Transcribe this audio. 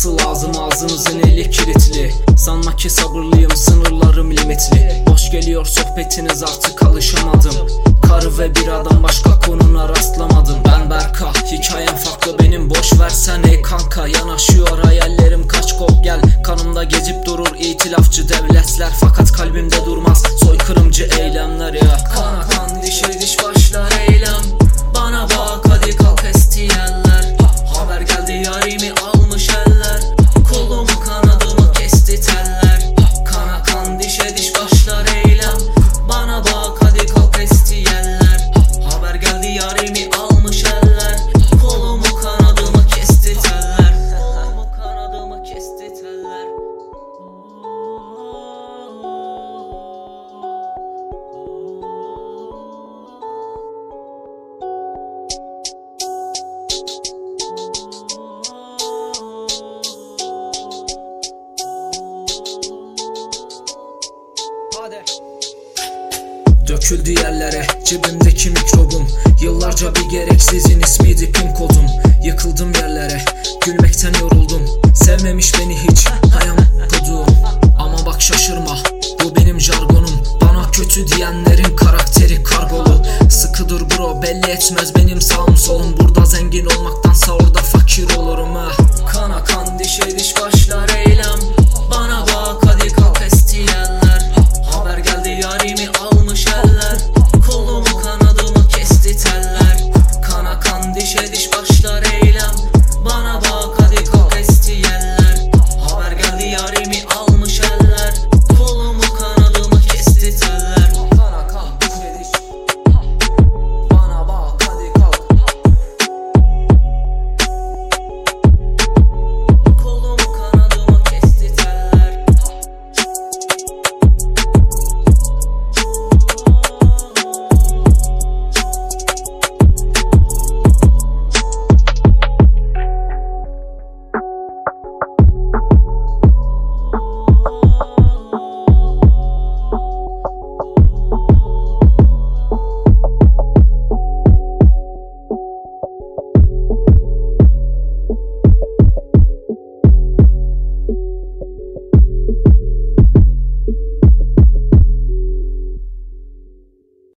Nasıl lazım ağzınızın eli kilitli. Sanma ki sabırlıyım, sınırlarım limitli. Boş geliyor sohbetiniz, artık alışamadım. Karı ve bir adam, başka konuna rastlamadım. Ben Berka, hikayem farklı benim, boş versen ey kanka. Yanaşıyor hayallerim, kaç kol gel. Kanımda gezip durur itilafçı devletler, fakat kalbimde durmaz soykırımcı eylemler ya. Kana kan dişe diş başlar eylem. Bana bak hadi kalk estiyenler. Haber geldi yarimi almış eller. Kolumu kanadımı kesti teller. Kana kan dişe diş başlar eylem. Bana bak hadi kalk estiyenler. Haber geldi yarimi almış eller. Kolumu kanadımı kesti teller. Kolumu kanadımı kesti teller. Döküldü yerlere cebimdeki mikrobum. Yıllarca bir gereksizin ismiydi pin kodum. Yıkıldım yerlere, gülmekten yoruldum. Sevmemiş beni hiç hayam kodum. Ama bak şaşırma, bu benim jargonum. Bana kötü diyenlerin karakteri kargolu. Sıkıdır bro, belli etmez benim sağım solum. Burada zengin olmaktansa orada fakir olurum ha. Kana kan dişe diş başlar eylem.